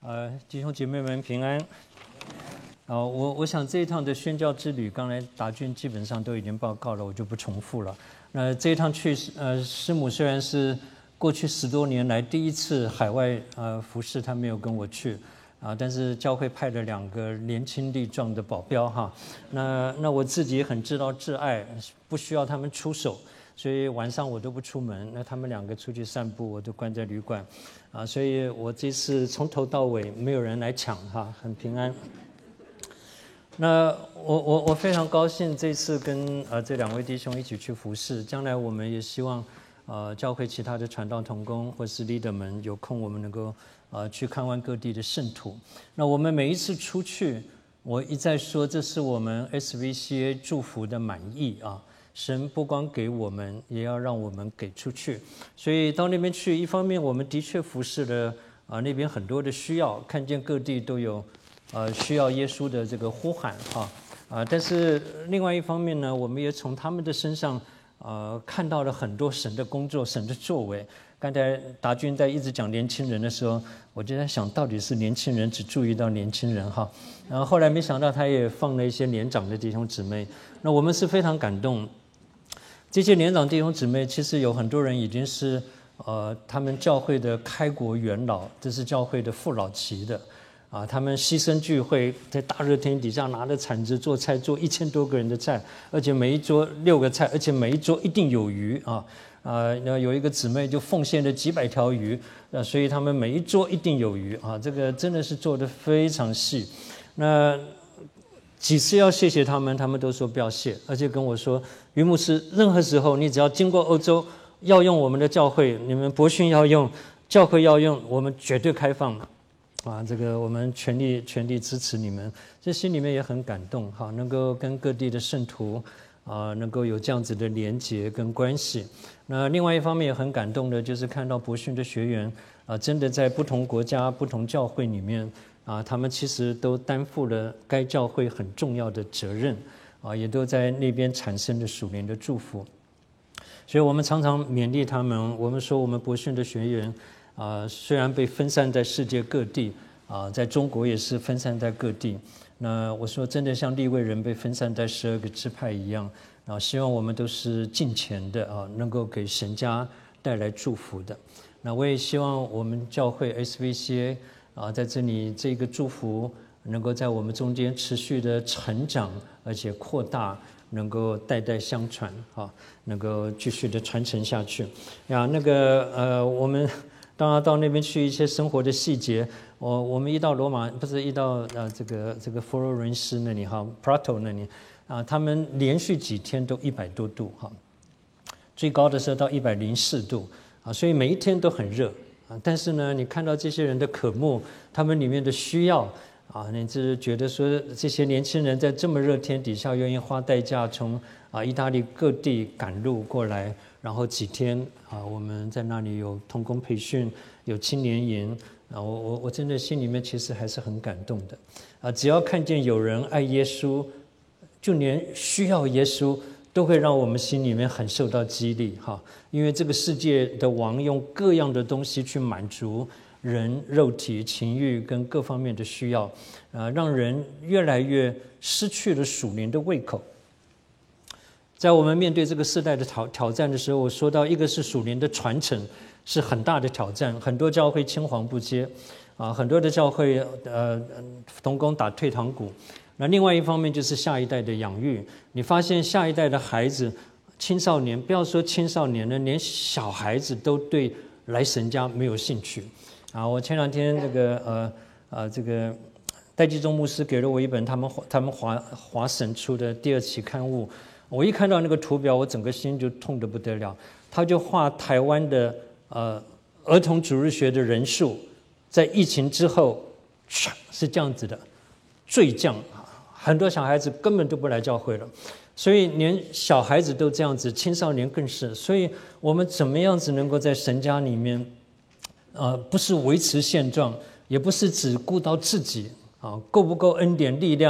弟兄姐妹们平安。我想这一趟的宣教之旅，刚才达军基本上都已经报告了，我就不重复了。那这一趟去，师母虽然是过去10多年来第一次海外服侍，她没有跟我去但是教会派了2个年轻力壮的保镖哈。那我自己也很知道挚爱，不需要他们出手。所以晚上我都不出门，那他们2个出去散步，我都关在旅馆，所以我这次从头到尾没有人来抢哈，很平安。那我非常高兴这次跟这2位弟兄一起去服侍，将来我们也希望教会其他的传道同工或是 leader 们有空，我们能够去看望各地的圣徒。那我们每一次出去，我一再说，这是我们 SVCA 祝福的满意啊。神不光给我们，也要让我们给出去。所以到那边去，一方面我们的确服侍了那边很多的需要，看见各地都有需要耶稣的这个呼喊但是另外一方面呢，我们也从他们的身上看到了很多神的工作、神的作为。刚才达军在一直讲年轻人的时候，我就在想，到底是年轻人只注意到年轻人哈，然后后来没想到他也放了一些年长的弟兄姊妹。那我们是非常感动。这些年长弟兄姊妹，其实有很多人已经是他们教会的开国元老，这是教会的父老级的他们牺牲聚会，在大热天底下拿着铲子做菜，做1000多个人的菜，而且每一桌6个菜，而且每一桌一定有鱼有一个姊妹就奉献了几百条鱼所以他们每一桌一定有鱼这个真的是做得非常细。那几次要谢谢他们，他们都说不要谢，而且跟我说，于牧师，任何时候你只要经过欧洲，要用我们的教会，你们博讯要用，教会要用，我们绝对开放这个我们全力支持你们，这心里面也很感动能够跟各地的圣徒能够有这样子的连结跟关系。那另外一方面也很感动的，就是看到博讯的学员真的在不同国家、不同教会里面他们其实都担负了该教会很重要的责任也都在那边产生了属灵的祝福。所以我们常常勉励他们，我们说我们博讯的学员虽然被分散在世界各地在中国也是分散在各地，那我说真的像利未人被分散在12个支派一样希望我们都是敬虔的能够给神家带来祝福的。那我也希望我们教会 SVCA在这里这个祝福能够在我们中间持续的成长，而且扩大，能够代代相传能够继续的传承下去我们当然到那边去一些生活的细节，我们一到罗马，不是一到这个佛罗伦斯那里Prato 那里他们连续几天都100多度最高的时候到104度所以每一天都很热但是呢，你看到这些人的渴慕，他们里面的需要你是觉得说这些年轻人在这么热天底下愿意花代价从意大利各地赶路过来，然后几天我们在那里有同工培训，有青年营我真的心里面其实还是很感动的只要看见有人爱耶稣，就连需要耶稣都会让我们心里面很受到激励因为这个世界的王用各样的东西去满足人肉体情欲跟各方面的需要让人越来越失去了属灵的胃口。在我们面对这个世代的挑战的时候，我说到一个是属灵的传承是很大的挑战，很多教会青黄不接很多的教会同工打退堂鼓。那另外一方面就是下一代的养育，你发现下一代的孩子青少年，不要说青少年了，连小孩子都对来神家没有兴趣我前2天这个戴季忠牧师给了我一本他们华神出的第2期刊物，我一看到那个图表，我整个心就痛得不得了。他就画台湾的儿童主日学的人数在疫情之后是这样子的坠降，很多小孩子根本都不来教会了，所以连小孩子都这样子，青少年更是。所以我们怎么样子能够在神家里面不是维持现状，也不是只顾到自己够不够恩典力量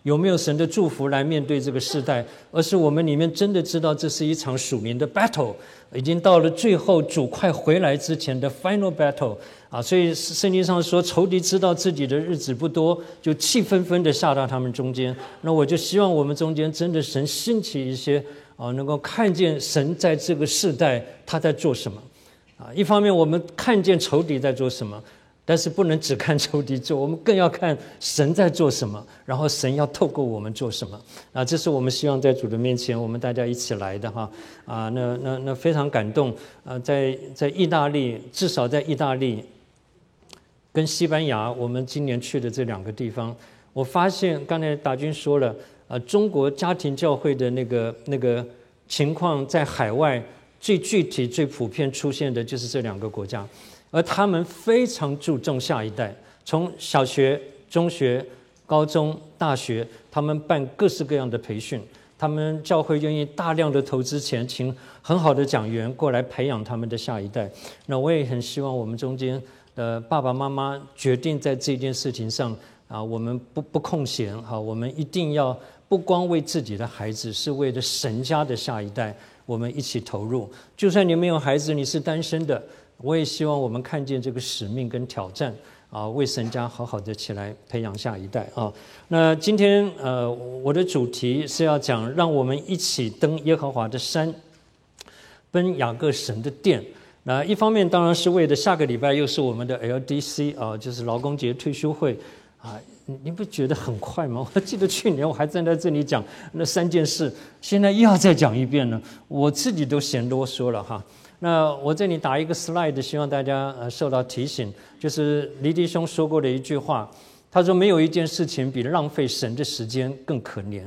有没有神的祝福来面对这个世代，而是我们里面真的知道这是一场属灵的 battle， 已经到了最后主快回来之前的 final battle 啊！所以圣经上说，仇敌知道自己的日子不多，就气纷纷的下到他们中间。那我就希望我们中间真的神兴起一些能够看见神在这个世代他在做什么啊！一方面我们看见仇敌在做什么。但是不能只看仇敌做，我们更要看神在做什么，然后神要透过我们做什么啊！这是我们希望在主的面前，我们大家一起来的哈啊！那非常感动啊！在意大利，至少在意大利跟西班牙，我们今年去的这2个地方，我发现刚才达军说了中国家庭教会的那个情况，在海外最具体、最普遍出现的就是这2个国家。而他们非常注重下一代，从小学、中学、高中、大学，他们办各式各样的培训，他们教会愿意大量的投资钱，请很好的讲员过来培养他们的下一代。那我也很希望我们中间的爸爸妈妈决定在这件事情上我们不空闲我们一定要不光为自己的孩子，是为了神家的下一代，我们一起投入。就算你没有孩子，你是单身的。我也希望我们看见这个使命跟挑战为神家好好的起来培养下一代那今天我的主题是要讲，让我们一起登耶和华的山，奔雅各神的殿。那一方面当然是为了下个礼拜又是我们的 LDC 就是劳工节退休会你不觉得很快吗？我记得去年我还站在这里讲那3件事，现在又要再讲一遍了，我自己都嫌啰嗦了哈。那我这里打一个 slide， 希望大家受到提醒，就是黎弟兄说过的一句话，他说没有一件事情比浪费神的时间更可怜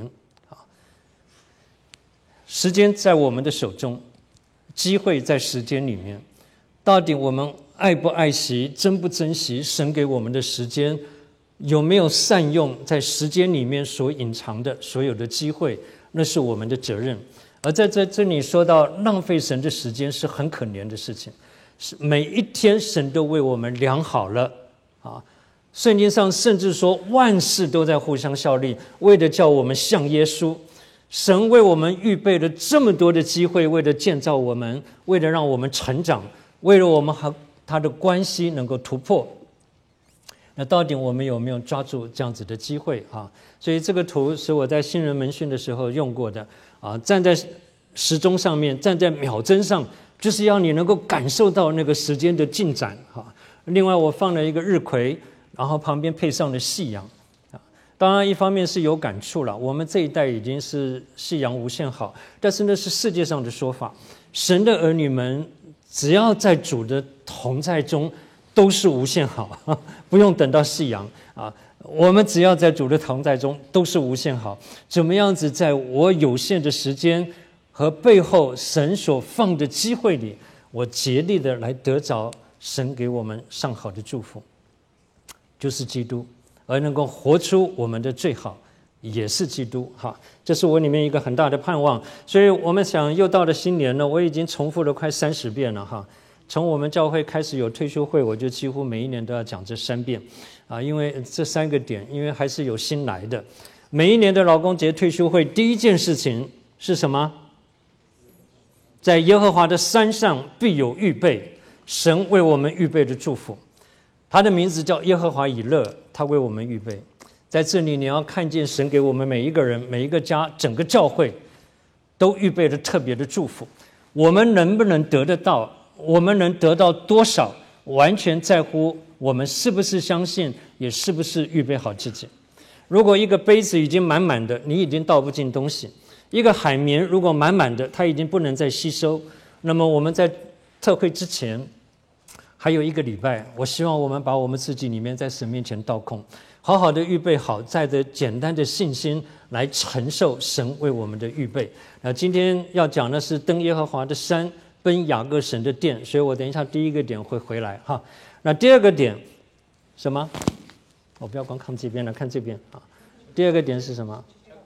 时间在我们的手中，机会在时间里面，到底我们爱不爱惜，珍不珍惜神给我们的时间，有没有善用在时间里面所隐藏的所有的机会，那是我们的责任。而在这里说到浪费神的时间是很可怜的事情，是每一天神都为我们量好了圣经上甚至说万事都在互相效力，为了叫我们像耶稣。神为我们预备了这么多的机会，为了建造我们，为了让我们成长，为了我们和他的关系能够突破。那到底我们有没有抓住这样子的机会所以这个图是我在新人门训的时候用过的站在时钟上面，站在秒针上，就是要你能够感受到那个时间的进展另外我放了一个日晷，然后旁边配上了夕阳当然一方面是有感触了，我们这一代已经是夕阳无限好，但是那是世界上的说法，神的儿女们只要在主的同在中都是无限好不用等到夕阳我们只要在主的同在中都是无限好。怎么样子在我有限的时间和背后神所放的机会里，我竭力的来得着神给我们上好的祝福，就是基督，而能够活出我们的最好也是基督这是我里面一个很大的盼望。所以我们想又到了新年了，我已经重复了快30遍了从我们教会开始有退休会，我就几乎每一年都要讲这3遍因为这3个点，因为还是有新来的。每一年的劳工节退休会，第一件事情是什么？在耶和华的山上必有预备，神为我们预备的祝福。他的名字叫耶和华以勒，他为我们预备。在这里你要看见神给我们每一个人、每一个家、整个教会都预备了特别的祝福。我们能不能得得到，我们能得到多少，完全在乎我们是不是相信，也是不是预备好自己。如果一个杯子已经满满的，你已经倒不进东西；一个海绵如果满满的，它已经不能再吸收。那么我们在特会之前还有1个礼拜，我希望我们把我们自己里面在神面前倒空，好好的预备好，带着简单的信心来承受神为我们的预备。那今天要讲的是登耶和华的山，奔雅各神的殿，所以我等一下第1个点会回来那第2个点什么？我不要光看这边了，看这边第2个点是什么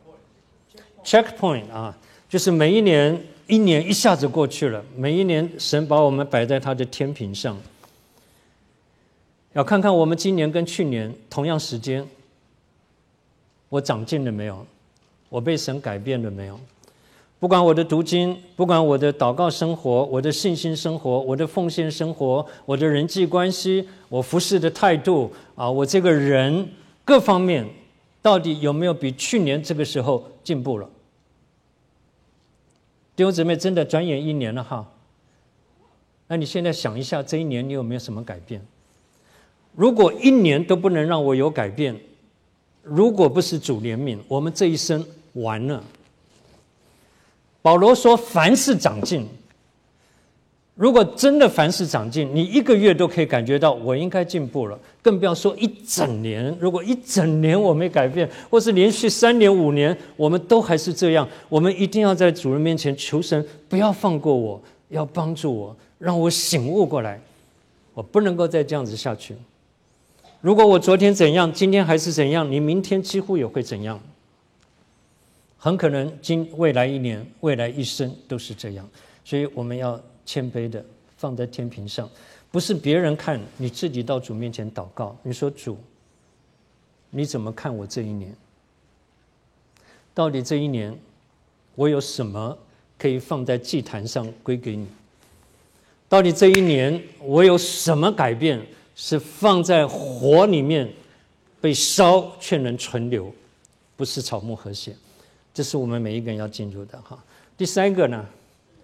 ？checkpoint 就是每一年1年一下子过去了，每一年神把我们摆在他的天平上，要看看我们今年跟去年同样时间我长进了没有？我被神改变了没有？不管我的读经，不管我的祷告生活，我的信心生活，我的奉献生活，我的人际关系，我服侍的态度我这个人各方面，到底有没有比去年这个时候进步了？弟兄姊妹，真的转眼1年了哈。那你现在想一下，这1年你有没有什么改变？如果1年都不能让我有改变，如果不是主怜悯，我们这一生完了。保罗说凡事长进，如果真的凡事长进，你1个月都可以感觉到我应该进步了，更不要说1整年。如果1整年我没改变，或是连续3年5年我们都还是这样，我们一定要在主人面前求神不要放过我，要帮助我，让我醒悟过来，我不能够再这样子下去。如果我昨天怎样，今天还是怎样，你明天几乎也会怎样，很可能未来1年，未来一生都是这样。所以我们要谦卑的放在天平上，不是别人看，你自己到主面前祷告，你说主，你怎么看我这1年？到底这1年我有什么可以放在祭坛上归给你？到底这1年我有什么改变是放在火里面被烧却能存留，不是草木和血？这是我们每一个人要进入的哈。第3个呢，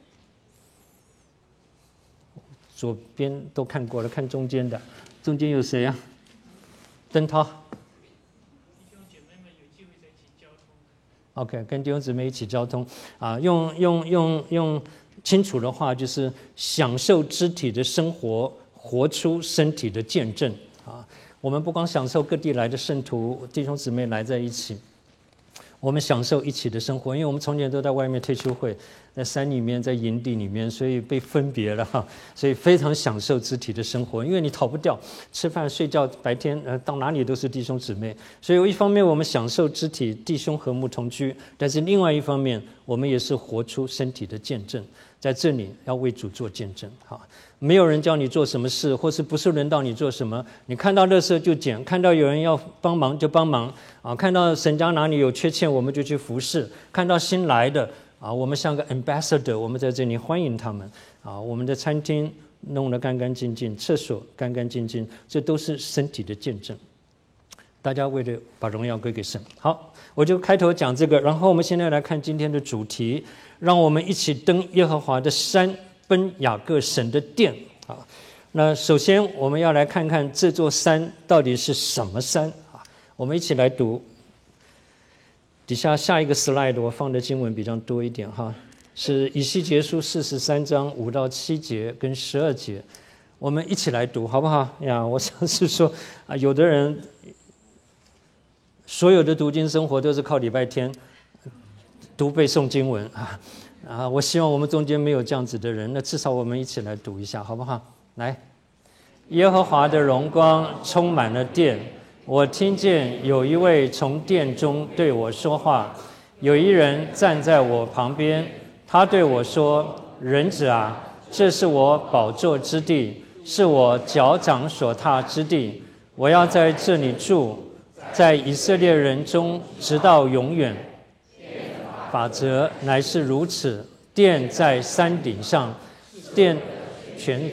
左边都看过了，看中间的，中間有谁啊？邓涛。OK， 跟弟兄姊妹一起交通用清楚的话，就是享受肢体的生活，活出身体的见证我们不光享受各地来的圣徒弟兄姊妹来在一起，我们享受一起的生活，因为我们从前都在外面退休会，在山里面，在营地里面，所以被分别了所以非常享受肢体的生活，因为你逃不掉，吃饭睡觉，白天到哪里都是弟兄姊妹，所以一方面我们享受肢体弟兄和睦同居，但是另外一方面我们也是活出身体的见证，在这里要为主做见证没有人教你做什么事，或是不是轮到你做什么，你看到垃圾就捡，看到有人要帮忙就帮忙看到神家哪里有缺欠我们就去服侍，看到新来的我们像个 ambassador， 我们在这里欢迎他们我们的餐厅弄得干干净净，厕所干干净净，这都是身体的见证。大家为了把荣耀归给神。好，我就开头讲这个，然后我们现在来看今天的主题，让我们一起登耶和华的山，奔雅各神的殿那首先我们要来看看这座山到底是什么山我们一起来读底下一个 slide， 我放的经文比较多一点是以西结书43章5到7节跟12节，我们一起来读好不好呀？我想是说有的人所有的读经生活都是靠礼拜天读背诵经文我希望我们中间没有这样子的人，那至少我们一起来读一下好不好？来，耶和华的荣光充满了殿，我听见有一位从殿中对我说话，有一人站在我旁边，他对我说，人子啊，这是我宝座之地，是我脚掌所踏之地，我要在这里住，在以色列人中直到永远。法则乃是如此，殿在山顶上，殿全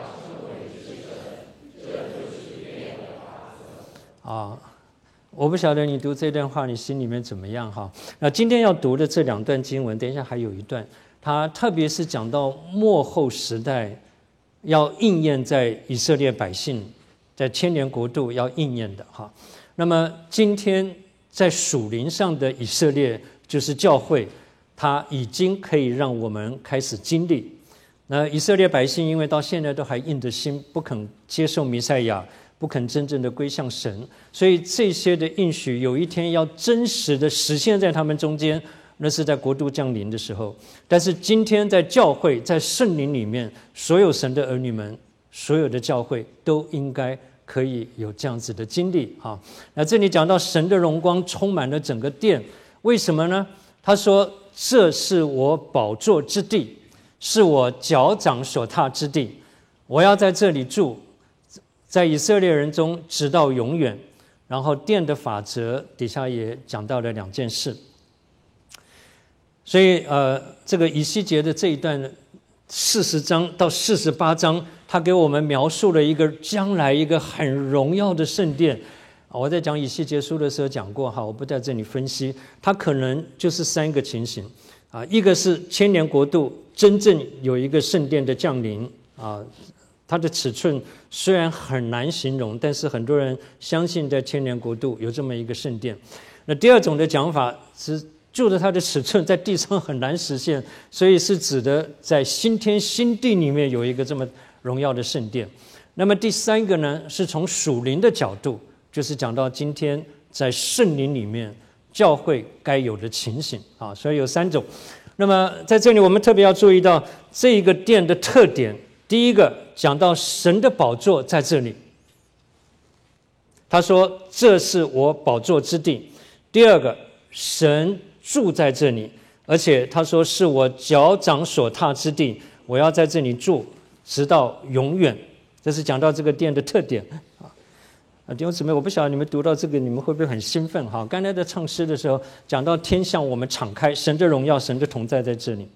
我不晓得你读这段话你心里面怎么样那今天要读的这2段经文，等一下还有一段，它特别是讲到末后时代要应验在以色列百姓，在千年国度要应验的那么今天在属灵上的以色列就是教会，它已经可以让我们开始经历。那以色列百姓因为到现在都还硬着心，不肯接受弥赛亚，不肯真正的归向神，所以这些的应许有一天要真实的实现在他们中间，那是在国度降临的时候。但是今天在教会，在圣灵里面，所有神的儿女们，所有的教会都应该可以有这样子的经历那这里讲到神的荣光充满了整个殿，为什么呢？他说，这是我宝座之地，是我脚掌所踏之地，我要在这里住，在以色列人中直到永远。 然后殿的法则底下也讲到了2件事。所以这个以西结的这一段40章到48章，他给我们描述了一个将来一个很荣耀的圣殿。我在讲以西结书的时候讲过哈，我不在这里分析，它可能就是3个情形啊，一个是千年国度真正有一个圣殿的降临啊，它的尺寸虽然很难形容，但是很多人相信在千年国度有这么一个圣殿。那第二种的讲法是就着它的尺寸在地上很难实现，所以是指的在新天新地里面有一个这么荣耀的圣殿。那么第3个呢，是从属灵的角度，就是讲到今天在圣灵里面教会该有的情形啊，所以有3种。那么在这里我们特别要注意到这一个殿的特点。第一个讲到神的宝座在这里，他说这是我宝座之地。第二个，神住在这里，而且他说是我脚掌所踏之地，我要在这里住直到永远。这是讲到这个殿的特点弟兄姊妹，我不晓得你们读到这个你们会不会很兴奋哈？刚才在唱诗的时候讲到天向我们敞开，神的荣耀神的同在在这里。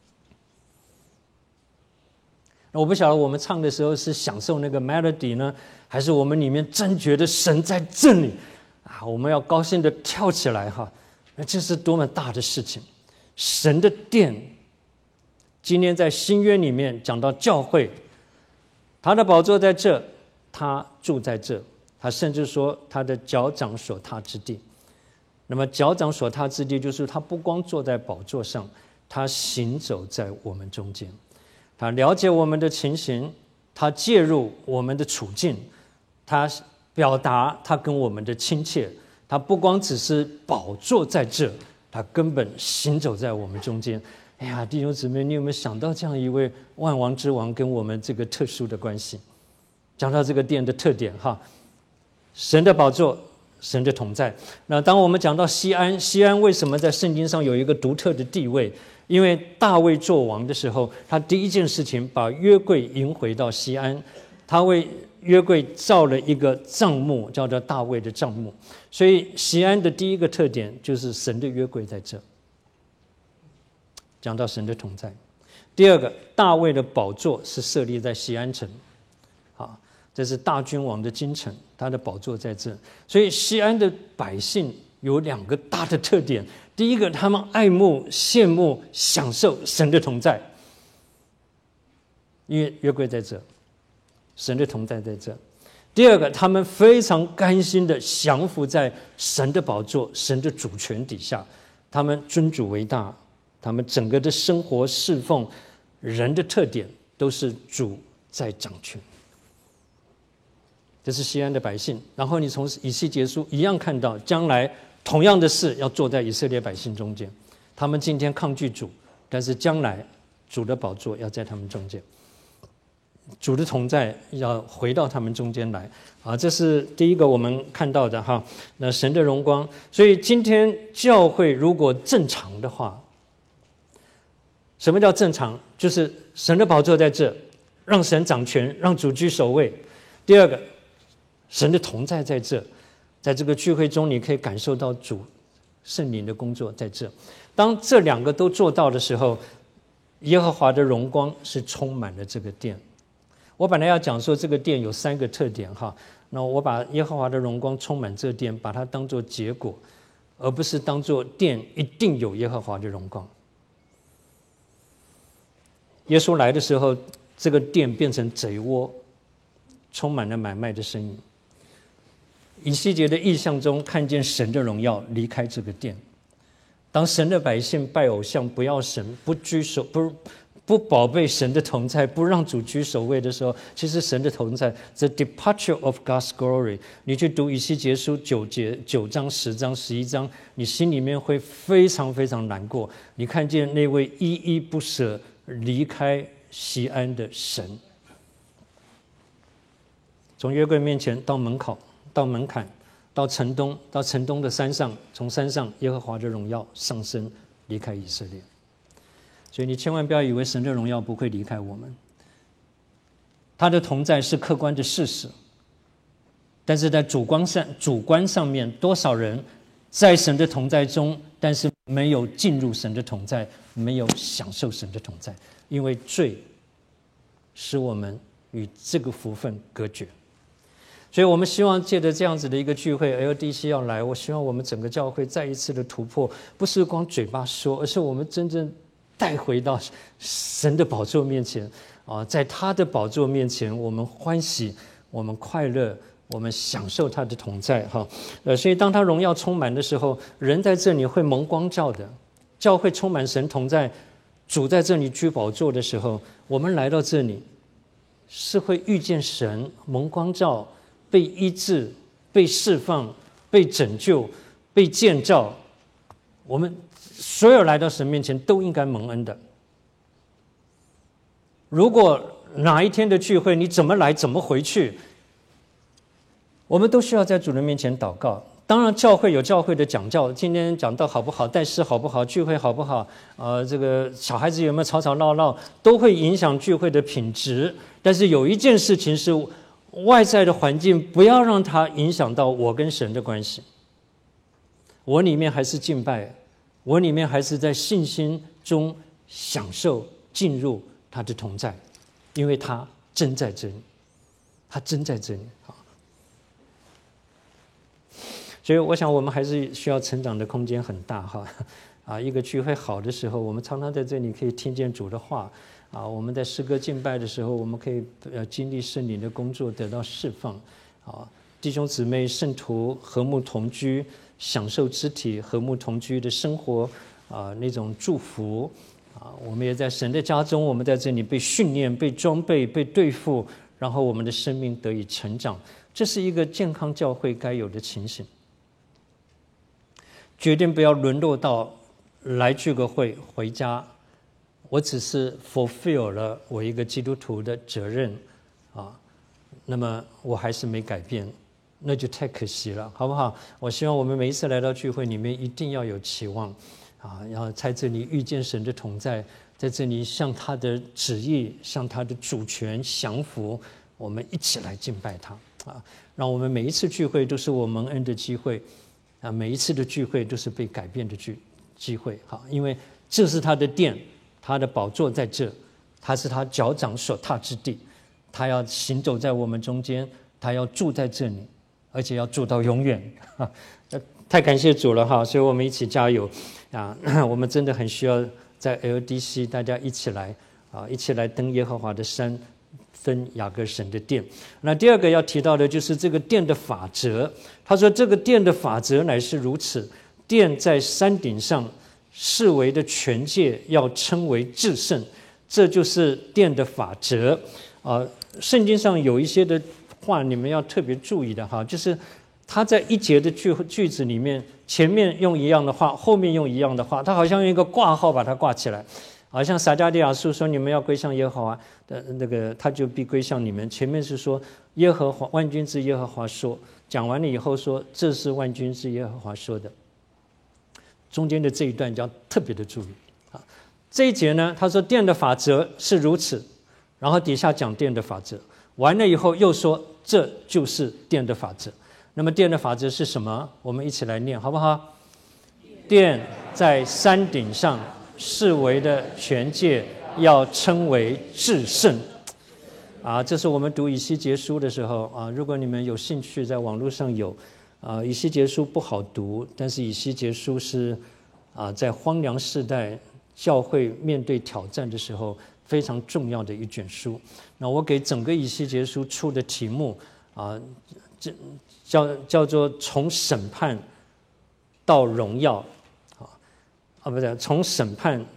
我不晓得我们唱的时候是享受那个 melody 呢，还是我们里面真觉得神在这里啊，我们要高兴的跳起来哈！那这是多么大的事情！神的殿，今天在新约里面讲到教会，他的宝座在这，他住在这，他甚至说他的脚掌所踏之地。那么脚掌所踏之地，就是他不光坐在宝座上，他行走在我们中间。他了解我们的情形，他介入我们的处境，他表达他跟我们的亲切。他不光只是宝座在这，他根本行走在我们中间。哎呀，弟兄姊妹，你有没有想到这样一位万王之王跟我们这个特殊的关系？讲到这个殿的特点哈，神的宝座，神的同在。那当我们讲到西安，西安为什么在圣经上有一个独特的地位？因为大卫做王的时候，他第一件事情把约柜迎回到西安，他为约柜造了一个帐幕，叫做大卫的帐幕。所以西安的第一个特点就是神的约柜在这，讲到神的同在。第二个，大卫的宝座是设立在西安城，这是大君王的京城，他的宝座在这。所以西安的百姓有2个大的特点。第一个，他们爱慕、羡慕、享受神的同在，因为约柜在这，神的同在在这。第二个，他们非常甘心的降服在神的宝座、神的主权底下，他们尊主为大，他们整个的生活侍奉人的特点都是主在掌权。这是西安的百姓。然后你从以西结书一样看到，将来同样的事要做在以色列百姓中间。他们今天抗拒主，但是将来主的宝座要在他们中间，主的同在要回到他们中间来这是第一个我们看到的哈。那神的荣光，所以今天教会如果正常的话，什么叫正常？就是神的宝座在这，让神掌权，让主居首位。第二个，神的同在在这，在这个聚会中你可以感受到主圣灵的工作在这。当这2个都做到的时候，耶和华的荣光是充满了这个殿。我本来要讲说这个殿有3个特点哈，那我把耶和华的荣光充满这殿把它当作结果，而不是当作殿一定有耶和华的荣光。耶稣来的时候，这个殿变成贼窝，充满了买卖的声音。以西结的异象中看见神的荣耀离开这个殿。当神的百姓拜偶像，不要神，不宝贝神的同在，不让主居首位的时候，其实神的同在 the departure of God's glory。 你去读以西结书9章10章11章，你心里面会非常非常难过。你看见那位依依不舍离开西安的神，从约柜面前到门口，到门槛，到城东的山上，从山上耶和华的荣耀上升，离开以色列。所以你千万不要以为神的荣耀不会离开我们，他的同在是客观的事实， 但是在主观上面，多少人在神的同在中，但是没有进入神的同在，没有享受神的同在，因为罪使我们与这个福分隔绝。所以我们希望借着这样子的一个聚会 ，LDC 要来，我希望我们整个教会再一次的突破，不是光嘴巴说，而是我们真正带回到神的宝座面前啊，在他的宝座面前，我们欢喜，我们快乐，我们享受他的同在哈。所以当他荣耀充满的时候，人在这里会蒙光照的，教会充满神同在，主在这里居宝座的时候，我们来到这里是会遇见神蒙光照。被医治、被释放、被拯救、被建造，我们所有来到神面前都应该蒙恩的。如果哪一天的聚会你怎么来怎么回去，我们都需要在主人面前祷告。当然教会有教会的讲教，今天讲道好不好，带诗好不好，聚会好不好，这个小孩子有没有吵吵闹闹，都会影响聚会的品质。但是有一件事情是外在的环境不要让它影响到我跟神的关系，我里面还是敬拜，我里面还是在信心中享受进入他的同在，因为他真在这里，他真在这里。所以我想我们还是需要成长的空间很大哈。一个聚会好的时候，我们常常在这里可以听见主的话。我们在诗歌敬拜的时候，我们可以经历圣灵的工作，得到释放。弟兄姊妹、圣徒和睦同居，享受肢体和睦同居的生活那种祝福。我们也在神的家中，我们在这里被训练、被装备、被对付，然后我们的生命得以成长。这是一个健康教会该有的情形。决定不要沦落到来聚个会回家。我只是 fulfill 了我一个基督徒的责任那么我还是没改变，那就太可惜了，好不好？我希望我们每一次来到聚会里面一定要有期望然后在这里遇见神的同在，在这里向他的旨意、向他的主权降服，我们一起来敬拜他让我们每一次聚会都是我蒙恩的机会每一次的聚会都是被改变的机会因为这是他的殿。他的宝座在这，他是他脚掌所踏之地，他要行走在我们中间，他要住在这里，而且要住到永远太感谢主了所以我们一起加油我们真的很需要在 LDC 大家一起来一起来登耶和华的山，登雅各神的殿。那第二个要提到的就是这个殿的法则。他说这个殿的法则乃是如此，殿在山顶上，视为的权界要称为至圣，这就是殿的法则圣经上有一些的话你们要特别注意的就是他在一节的句子里面，前面用一样的话，后面用一样的话，他好像用一个挂号把它挂起来，好像撒迦利亚书说你们要归向耶和华的那个，他就必归向你们。前面是说耶和华万军之耶和华说，讲完了以后说这是万军之耶和华说的。中间的这一段就要特别的注意这一节呢，他说殿的法则是如此，然后底下讲殿的法则，完了以后又说这就是殿的法则。那么殿的法则是什么？我们一起来念好不好？殿在山顶上，视为的权界要称为至圣这是我们读以西结书的时候如果你们有兴趣，在网络上有以西结书不好读，但是以西结书是在荒凉世代教会面对挑战的时候非常重要的一卷书。那我给整个以西结书出的题目叫做从审判到荣耀不对，从审判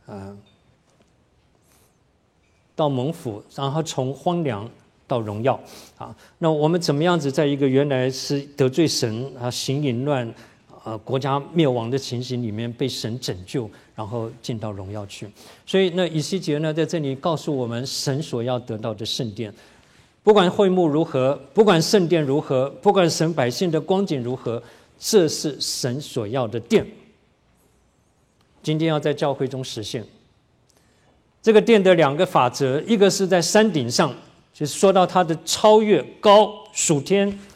到蒙福，然后从荒凉到荣耀那我们怎么样子在一个原来是得罪神行淫乱国家灭亡的情形里面被神拯救，然后进到荣耀去。所以那以西结呢在这里告诉我们神所要得到的圣殿，不管会幕如何，不管圣殿如何，不管神百姓的光景如何，这是神所要的殿，今天要在教会中实现。这个殿的两个法则，一个是在山顶上，就是说到它的超越高属天，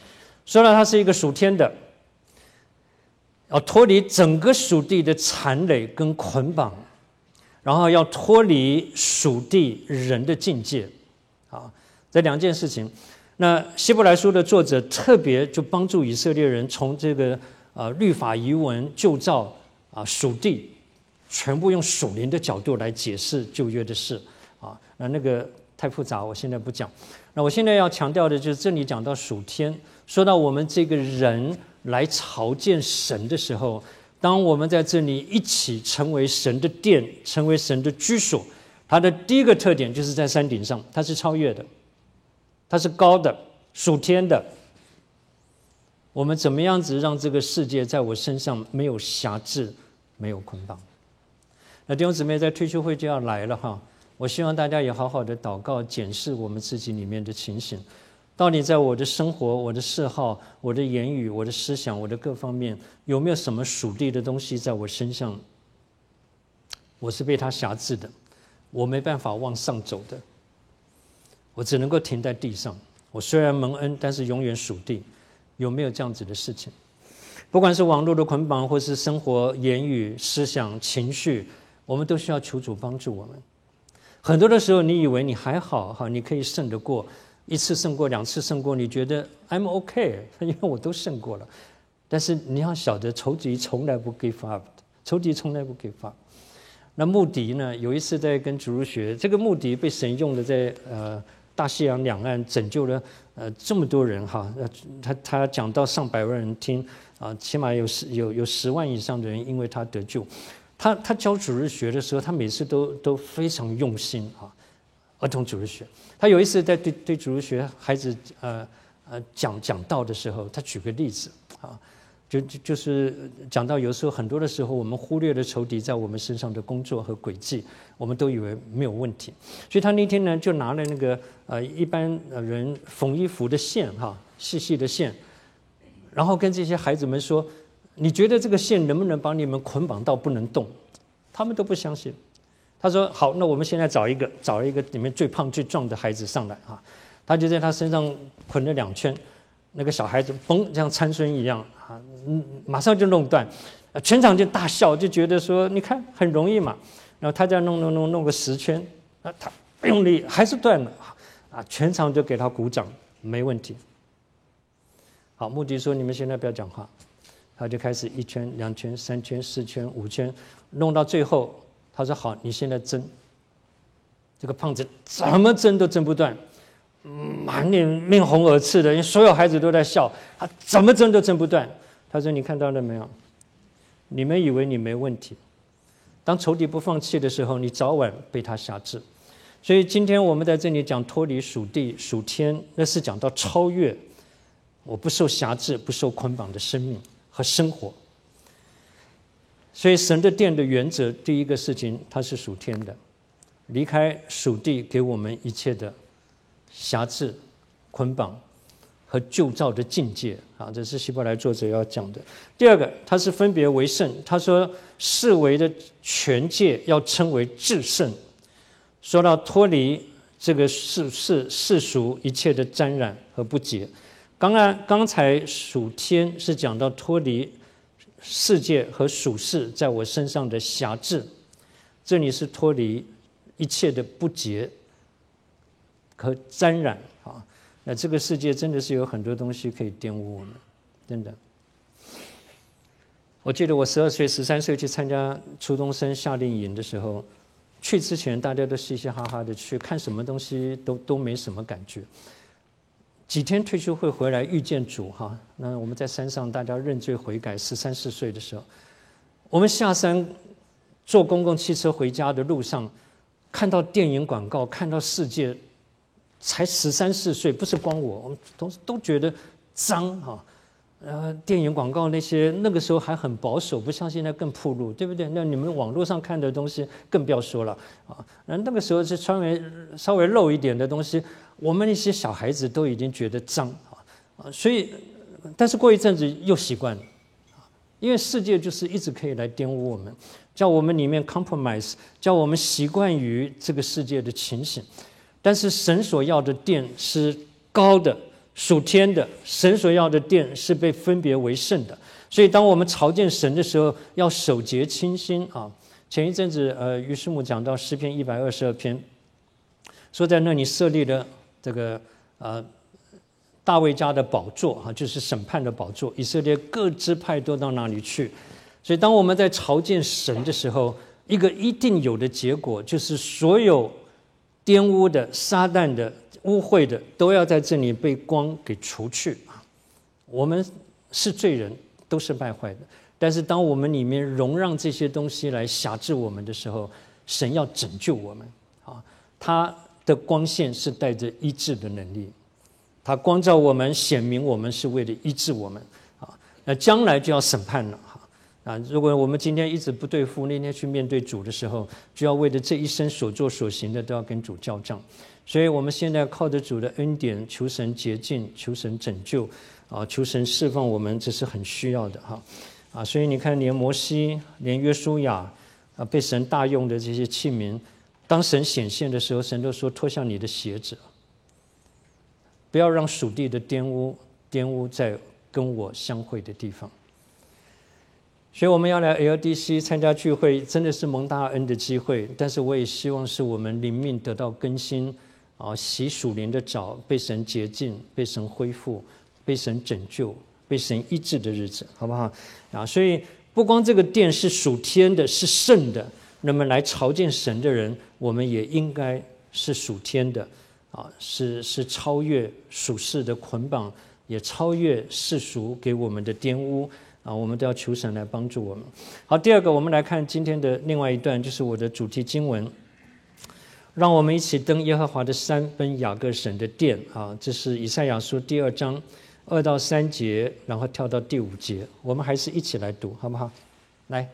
说到它是一个属天的，要脱离整个属地的缠累跟捆绑，然后要脱离属地人的境界。这两件事情。那希伯来书的作者特别就帮助以色列人从这个律法遗文旧造属地，全部用属灵的角度来解释旧约的事那个太复杂，我现在不讲。那我现在要强调的就是这里讲到属天，说到我们这个人来朝见神的时候，当我们在这里一起成为神的殿，成为神的居所，它的第一个特点就是在山顶上，它是超越的，它是高的，属天的。我们怎么样子让这个世界在我身上没有辖制，没有捆绑？那弟兄姊妹，在退休会就要来了哈，我希望大家也好好的祷告，检视我们自己里面的情形，到底在我的生活、我的嗜好、我的言语、我的思想、我的各方面，有没有什么属地的东西在我身上？我是被它辖制的，我没办法往上走的，我只能够停在地上。我虽然蒙恩，但是永远属地。有没有这样子的事情？不管是网络的捆绑，或是生活、言语、思想、情绪，我们都需要求主帮助我们。很多的时候，你以为你还好，你可以胜得过，一次胜过，两次胜过，你觉得 I'm okay， 因为我都胜过了。但是你要晓得，仇敌从来不 give up， 仇敌从来不 give up。那穆迪呢？有一次在跟主日学，这个穆迪被神用的在大西洋两岸拯救了这么多人哈，他讲到上百万人听起码有10万以上的人因为他得救。他教主日学的时候，他每次都非常用心儿童主日学。他有一次在对主日学孩子讲道的时候，他举个例子就是讲到有时候很多的时候，我们忽略了仇敌在我们身上的工作和轨迹，我们都以为没有问题。所以他那天呢，就拿了那个一般人缝衣服的线细细的线，然后跟这些孩子们说：“你觉得这个线能不能把你们捆绑到不能动？”他们都不相信。他说：“好，那我们现在找一个里面最胖最壮的孩子上来他就在他身上捆了2圈。那个小孩子嘣，像参孙一样马上就弄断，全场就大笑，就觉得说你看很容易嘛。然后他再弄个10圈，他用力还是断了全场就给他鼓掌，没问题。好，穆迪说你们现在不要讲话，他就开始1圈、2圈、3圈、4圈、5圈，弄到最后，他说好，你现在争。这个胖子怎么争都争不断。满脸面红耳赤的，因为所有孩子都在笑，他怎么争都争不断。他说：“你看到了没有？你们以为你没问题，当仇敌不放弃的时候，你早晚被他辖制。所以今天我们在这里讲脱离属地、属天，那是讲到超越，我不受辖制、不受捆绑的生命和生活。所以神的殿的原则，第一个事情，它是属天的，离开属地给我们一切的辖制、捆绑和旧造的境界这是希伯来作者要讲的。第二个，它是分别为圣。他说，四维的全界要称为至圣。说到脱离这个世俗一切的沾染和不洁。刚才属天是讲到脱离世界和属世在我身上的辖制，这里是脱离一切的不洁和沾染那这个世界真的是有很多东西可以玷污我们，真的。我记得我12岁、13岁去参加初中生夏令营的时候，去之前大家都嘻嘻哈哈的去，看什么东西都没什么感觉。几天退休会回来遇见主那我们在山上大家认罪悔改，13、14岁的时候，我们下山坐公共汽车回家的路上，看到电影广告，看到世界。才13、14岁，不是光我们都觉得脏电影广告那个时候还很保守，不像现在更暴露，对不对？那你们网络上看的东西更不要说了那个时候是稍微露一点的东西，我们那些小孩子都已经觉得脏所以，但是过一阵子又习惯了因为世界就是一直可以来玷污我们，叫我们里面 compromise， 叫我们习惯于这个世界的情形。但是神所要的殿是高的、 属天的，神所要的殿是被分别为圣的。所以当我们朝见神的时候，要守节清心啊。前一阵子于师母讲到诗篇122篇，说在那里设立了这个大卫家的宝座就是审判的宝座，以色列各支派都到那里去。所以当我们在朝见神的时候，一个一定有的结果就是所有玷污的、撒旦的、污秽的都要在这里被光给除去。我们是罪人，都是败坏的，但是当我们里面容让这些东西来辖制我们的时候，神要拯救我们他的光线是带着医治的能力，他光照我们，显明我们是为了医治我们那将来就要审判了如果我们今天一直不对付，那天去面对主的时候，就要为了这一生所做所行的都要跟主交账。所以我们现在靠着主的恩典，求神洁净，求神拯救求神释放我们，这是很需要的所以你看，连摩西、连约书亚被神大用的这些器皿，当神显现的时候，神都说脱下你的鞋子，不要让属地的玷污在跟我相会的地方。所以我们要来 LDC 参加聚会，真的是蒙大恩的机会，但是我也希望是我们灵命得到更新洗属灵的澡，被神洁净，被神恢复，被神拯救，被神医治的日子，好不好所以不光这个殿是属天的，是圣的，那么来朝见神的人，我们也应该是属天的是超越属世的捆绑，也超越世俗给我们的玷污我们都要求神来帮助我们。好，第二个，我们来看今天的另外一段，就是我的主题经文，让我们一起登耶和华的山，奔雅各神的殿这是以赛亚书第2章2到3节，然后跳到第5节，我们还是一起来读，好不好？来。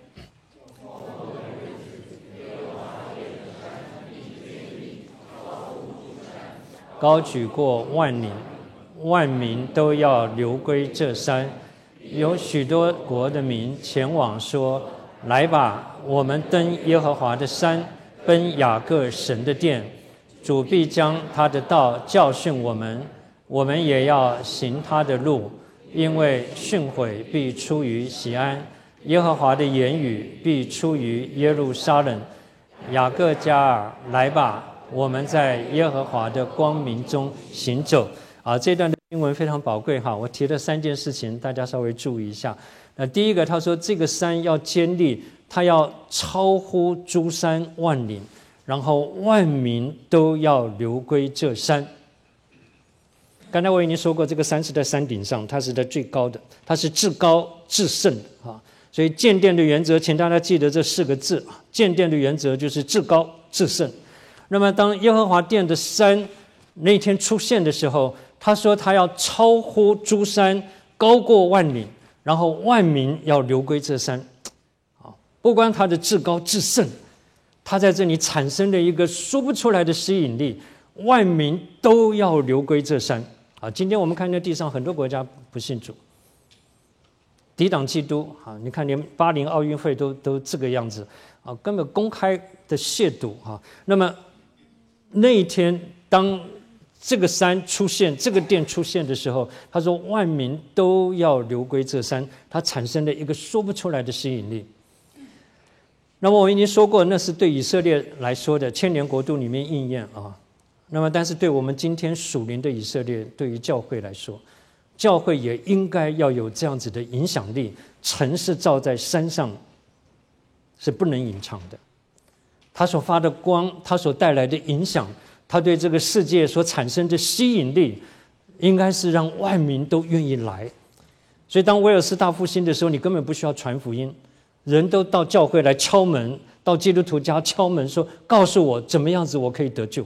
高举过万岭，万民都要流归这山。有许多国的民前往说：来吧，我们登耶和华的山，奔雅各神的殿。主必将他的道教训我们，我们也要行他的路。因为训诲必出于锡安，耶和华的言语必出于耶路撒冷。雅各家儿，来吧，我们在耶和华的光明中行走。这段的经文非常宝贵我提了3件事情，大家稍微注意一下。第一个，他说这个山要坚立，它要超乎诸山万岭，然后万民都要流归这山。刚才我已经说过，这个山是在山顶上，它是在最高的，它是至高至圣的所以建殿的原则，请大家记得这4个字，建殿的原则就是至高至圣。那么当耶和华殿的山那天出现的时候，他说他要超乎诸山，高过万岭，然后万民要流归这山不光他的至高至圣，他在这里产生了一个说不出来的吸引力，万民都要流归这山今天我们看见地上很多国家不信主，抵挡基督你看连巴黎奥运会都这个样子根本公开的亵渎那么那一天当这个山出现，这个殿出现的时候，他说万民都要流归这山，它产生了一个说不出来的吸引力。那么我已经说过，那是对以色列来说的千年国度里面应验那么但是对我们今天属灵的以色列，对于教会来说，教会也应该要有这样子的影响力。城是照在山上，是不能隐藏的，它所发的光，它所带来的影响，他对这个世界所产生的吸引力，应该是让万民都愿意来。所以当威尔士大复兴的时候，你根本不需要传福音，人都到教会来敲门，到基督徒家敲门说，告诉我怎么样子我可以得救。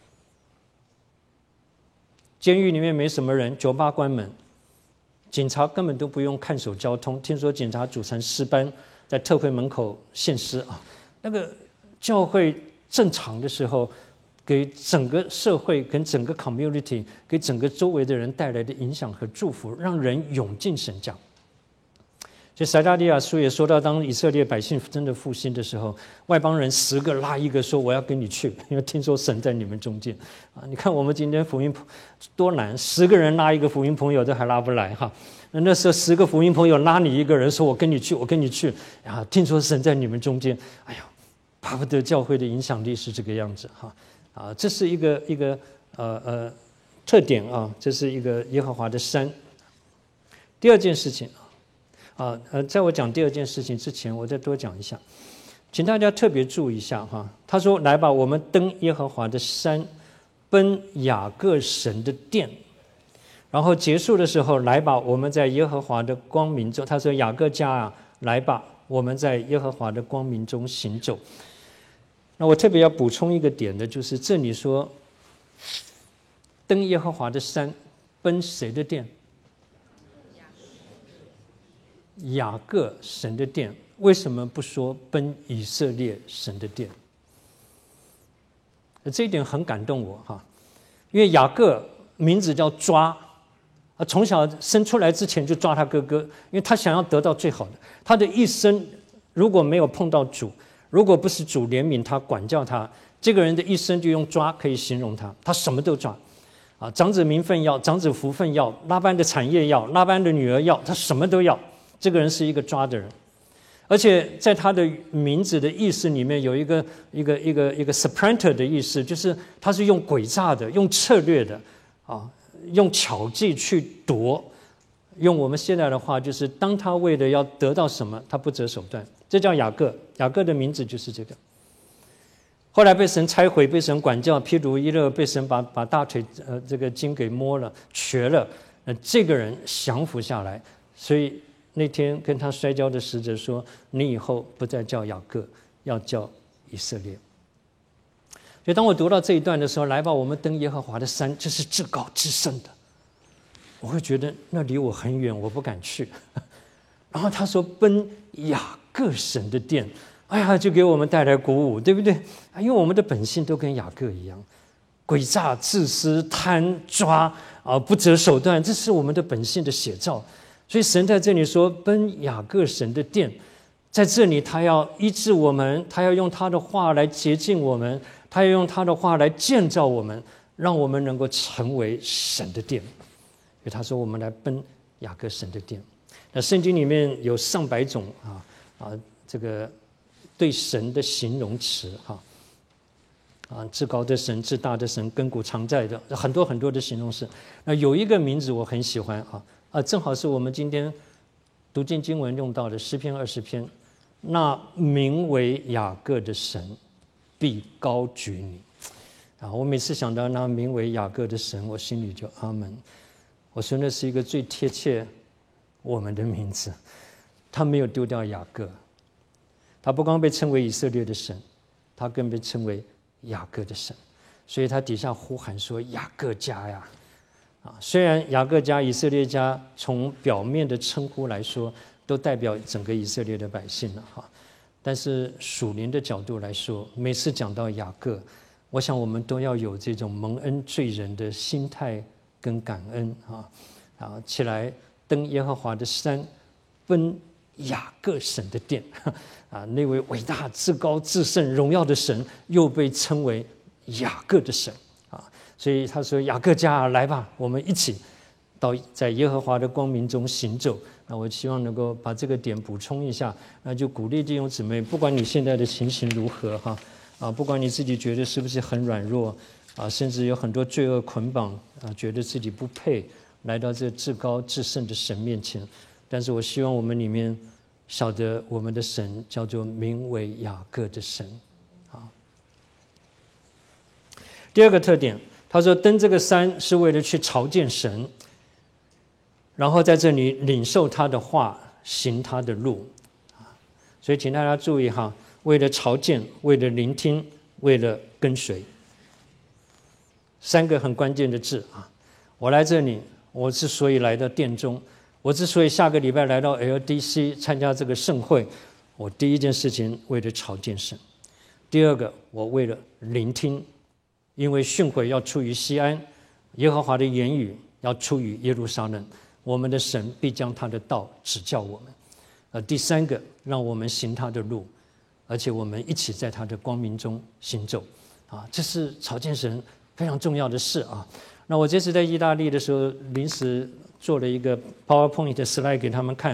监狱里面没什么人，酒吧关门，警察根本都不用看守交通，听说警察组成诗班在特会门口献诗那个教会正常的时候，给整个社会跟整个 community 给整个周围的人带来的影响和祝福，让人涌进神家。 所以撒迦利亚书也说到，当以色列百姓真的复兴的时候，外邦人10个拉一个说我要跟你去，因为听说神在你们中间啊。你看我们今天福音多难，10个人拉一个福音朋友都还拉不来哈。那时候10个福音朋友拉你一个人说我跟你去，我跟你去啊，听说神在你们中间，哎呀，巴不得教会的影响力是这个样子哈啊，这是一个特点啊，这是一个耶和华的山。第二件事情。在我讲第二件事情之前，我再多讲一下，请大家特别注意一下哈。他说：“来吧，我们登耶和华的山，奔雅各神的殿。”然后结束的时候，来吧，我们在耶和华的光明中。他说：“雅各家啊，来吧，我们在耶和华的光明中行走。”那我特别要补充一个点的，就是这里说登耶和华的山，奔谁的殿？雅各神的殿，为什么不说奔以色列神的殿？这一点很感动我哈，因为雅各名字叫抓，从小生出来之前就抓他哥哥，因为他想要得到最好的。他的一生如果没有碰到主，如果不是主怜悯他、管教他，这个人的一生就用抓可以形容他，他什么都抓。长子名分要，长子福分要，拉班的产业要，拉班的女儿要，他什么都要。这个人是一个抓的人，而且在他的名字的意思里面有一个 supplanter 的意思，就是他是用诡诈的、用策略的用巧计去夺。用我们现在的话，就是当他为了要得到什么，他不择手段。这叫雅各，雅各的名字就是这个。后来被神拆毁，被神管教，毗鲁伊勒被神把大腿这个筋给摸了、瘸了，这个人降服下来，所以。那天跟他摔跤的使者说：“你以后不再叫雅各，要叫以色列。”所以当我读到这一段的时候，来吧，我们登耶和华的山，这是至高至圣的。我会觉得那离我很远，我不敢去。然后他说奔雅各神的殿，哎呀，就给我们带来鼓舞，对不对？因为我们的本性都跟雅各一样，诡诈、自私、贪、抓不择手段，这是我们的本性的写照。所以神在这里说奔雅各神的殿，在这里他要医治我们，他要用他的话来洁净我们，他要用他的话来建造我们，让我们能够成为神的殿。所以他说我们来奔雅各神的殿。那圣经里面有上百种这个对神的形容词至高的神、至大的神、亘古常在的，很多很多的形容词。那有一个名字我很喜欢正好是我们今天读经经文用到的诗篇20篇，那名为雅各的神必高举你。我每次想到那名为雅各的神，我心里就阿门。我说那是一个最贴切我们的名字。他没有丢掉雅各，他不光被称为以色列的神，他更被称为雅各的神。所以他底下呼喊说：“雅各家呀！”虽然雅各家、以色列家从表面的称呼来说，都代表整个以色列的百姓了但是属灵的角度来说，每次讲到雅各，我想我们都要有这种蒙恩罪人的心态跟感恩起来登耶和华的山，奔雅各神的殿那位伟大、至高、至圣、荣耀的神，又被称为雅各的神所以他说：“雅各家来吧，我们一起到在耶和华的光明中行走。”那我希望能够把这个点补充一下，那就鼓励弟兄姊妹，不管你现在的情形如何不管你自己觉得是不是很软弱甚至有很多罪恶捆绑觉得自己不配来到这至高至圣的神面前，但是我希望我们里面晓得我们的神叫做名为雅各的神第二个特点。他说登这个山是为了去朝见神，然后在这里领受他的话，行他的路所以请大家注意为了朝见，为了聆听，为了跟随，3个很关键的字我来这里，我之所以来到殿中，我之所以下个礼拜来到 LDC 参加这个盛会，我第一件事情为了朝见神，第二个我为了聆听，因为训诲要出于西安，耶和华的言语要出于耶路撒冷，我们的神必将他的道指教我们。 第三个，让我们行他的路，而且我们一起在他的光明中行走。这是朝见神非常重要的事啊。那我这次在意大利的时候，临时做了一个 PowerPoint 的 slide 给他们看，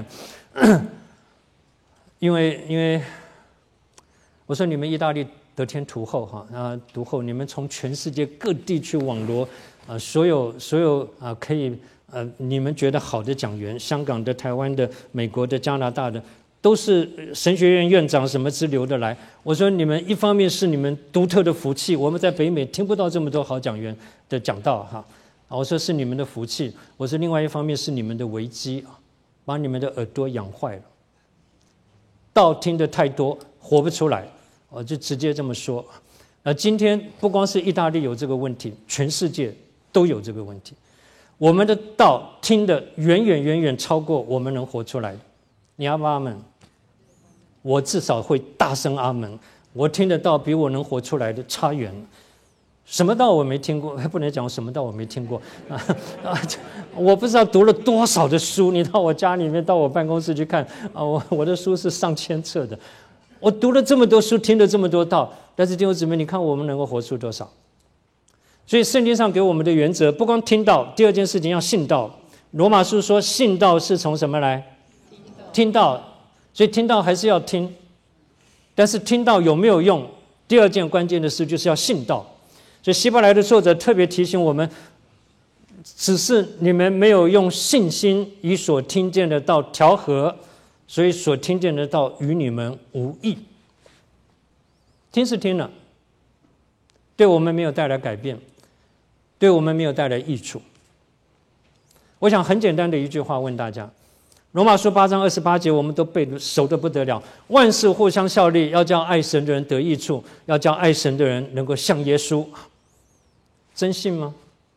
因为我说你们意大利得天独厚独厚，你们从全世界各地去网罗所有可以你们觉得好的讲员，香港的、台湾的、美国的、加拿大的，都是神学院院长什么之流的来。我说你们一方面是你们独特的福气，我们在北美听不到这么多好讲员的讲道我说是你们的福气，我说另外一方面是你们的危机把你们的耳朵养坏了，道听得太多活不出来，我就直接这么说。今天不光是意大利有这个问题，全世界都有这个问题。我们的道听得远远超过我们能活出来的。你要不阿们？我至少会大声阿们。我听得到比我能活出来的差远了。什么道我没听过，不能讲我什么道我没听过我不知道读了多少的书，你到我家里面，到我办公室去看我的书是上千册的。我读了这么多书，听了这么多道，但是弟兄姊妹，你看我们能够活出多少？所以圣经上给我们的原则，不光听道，第二件事情要信道。罗马书说信道是从什么来？听道。所以听道还是要听，但是听道有没有用？第二件关键的事就是要信道。所以希伯来的作者特别提醒我们，只是你们没有用信心与所听见的道调和，所以所听见的道与你们无益。听是听了，对我们没有带来改变，对我们没有带来益处。我想很简单的一句话问大家，罗马书8章28节我们都背得熟得不得了，万事互相效力，要叫爱神的人得益处，要叫爱神的人能够像耶稣。真信吗？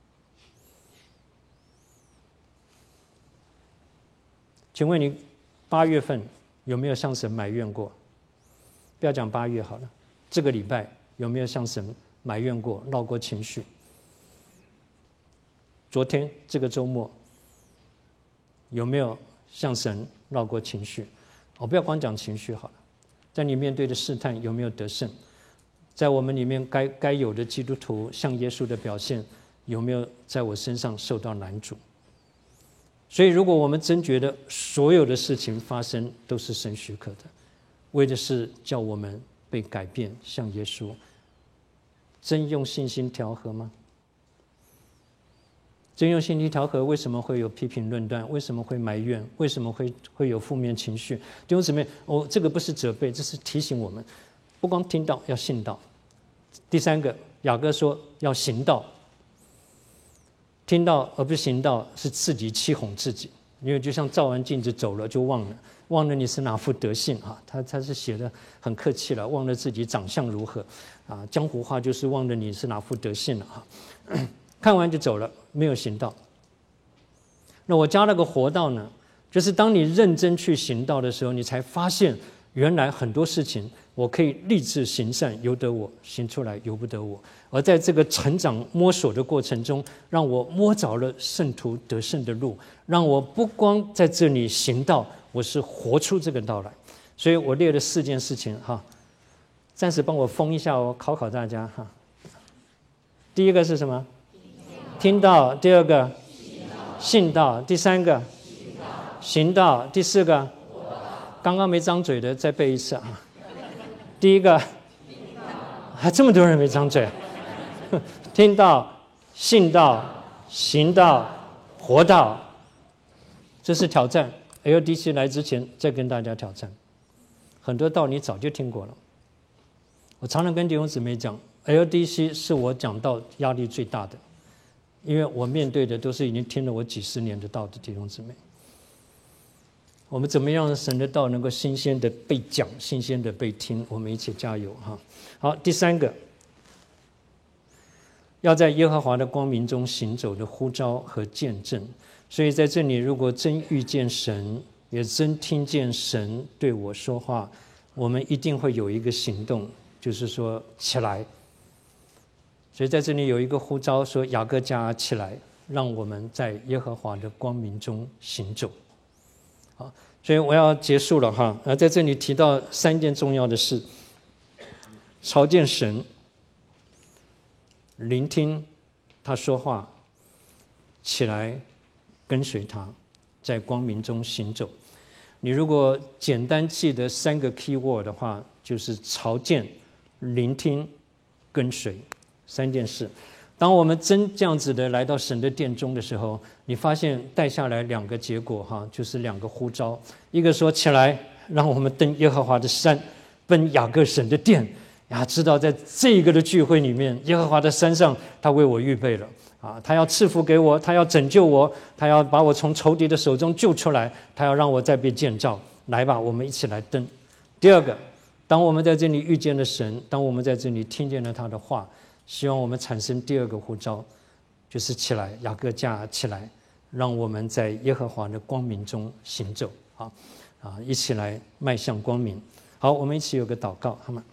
请问你8月份有没有向神埋怨过？不要讲8月好了，这个礼拜有没有向神埋怨过、闹过情绪？昨天这个周末有没有向神闹过情绪？不要光讲情绪好了，在你面对的试探有没有得胜？在我们里面该有的基督徒像耶稣的表现，有没有在我身上受到拦阻？所以如果我们真觉得所有的事情发生都是神许可的，为的是叫我们被改变像耶稣，真用信心调和吗？真用信心调和，为什么会有批评论断？为什么会埋怨？为什么会有负面情绪？弟兄姊妹，这个不是责备，这是提醒我们，不光听到，要信道。第三个，雅各说要行道。听到而不行道是自己欺哄自己，因为就像照完镜子走了就忘了你是哪副德性他是写的很客气了，忘了自己长相如何江湖话就是忘了你是哪副德性了看完就走了，没有行道。那我加了个活道呢，就是当你认真去行道的时候，你才发现原来很多事情我可以立志行善，由得我行出来，由不得我。而在这个成长摸索的过程中，让我摸着了圣徒得胜的路，让我不光在这里行道，我是活出这个道来。所以我列了4件事情暂时帮我封一下考考大家第一个是什么？听道。第二个信道。第三个行道。第4个刚刚没张嘴的再背一次第一个还这么多人没张嘴听到、信道、行道、活道，这是挑战。LDC 来之前再跟大家挑战，很多道你早就听过了。我常常跟弟兄姊妹讲 ，LDC 是我讲道压力最大的，因为我面对的都是已经听了我几十年的道的弟兄姊妹。我们怎么样让神的道能够新鲜的被讲，新鲜的被听？我们一起加油好，第三个，要在耶和华的光明中行走的呼召和见证。所以在这里，如果真遇见神，也真听见神对我说话，我们一定会有一个行动，就是说起来。所以在这里有一个呼召说，雅各家起来，让我们在耶和华的光明中行走。 所以我要结束了哈。在这里提到3件重要的事：朝见神，聆听他说话，起来跟随他，在光明中行走。你如果简单记得3个 key word 的话，就是朝见、聆听、跟随3件事。当我们真这样子的来到神的殿中的时候，你发现带下来2个结果哈，就是2个呼召。一个说起来，让我们登耶和华的山，奔雅各神的殿。知道在这个的聚会里面，耶和华的山上，他为我预备了他要赐福给我，他要拯救我，他要把我从仇敌的手中救出来，他要让我再被建造。来吧，我们一起来登。第二个，当我们在这里遇见了神，当我们在这里听见了他的话，希望我们产生第2个呼召，就是起来，雅各家起来，让我们在耶和华的光明中行走一起来迈向光明。好，我们一起有个祷告，好吗？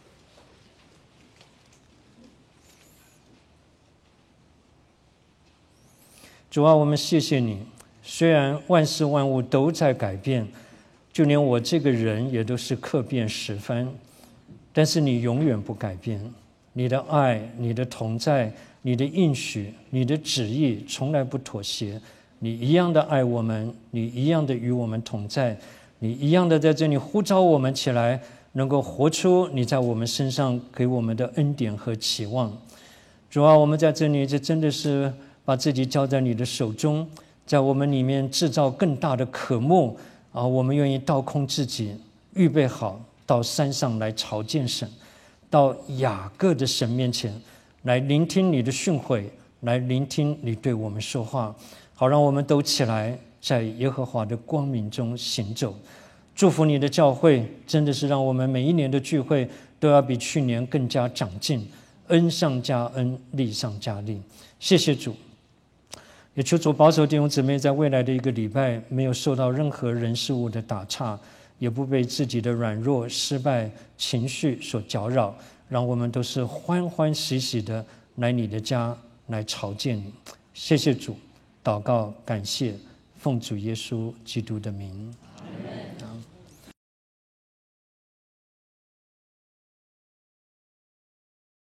主啊，我们谢谢你，虽然万事万物都在改变，就连我这个人也都是客变10番，但是你永远不改变。你的爱，你的同在，你的应许，你的旨意从来不妥协。你一样的爱我们，你一样的与我们同在，你一样的在这里呼召我们起来，能够活出你在我们身上给我们的恩典和期望。主啊，我们在这里这真的是把自己交在你的手中，在我们里面制造更大的渴慕我们愿意倒空自己，预备好到山上来朝见神，到雅各的神面前来聆听你的训诲，来聆听你对我们说话，好让我们都起来在耶和华的光明中行走。祝福你的教会，真的是让我们每一年的聚会都要比去年更加长进，恩上加恩，利上加利。谢谢主，也求主保守弟兄姊妹在未来的一个礼拜没有受到任何人事物的打岔，也不被自己的软弱、失败、情绪所搅扰，让我们都是欢欢喜喜的来你的家来朝见你。谢谢主，祷告感谢，奉主耶稣基督的名。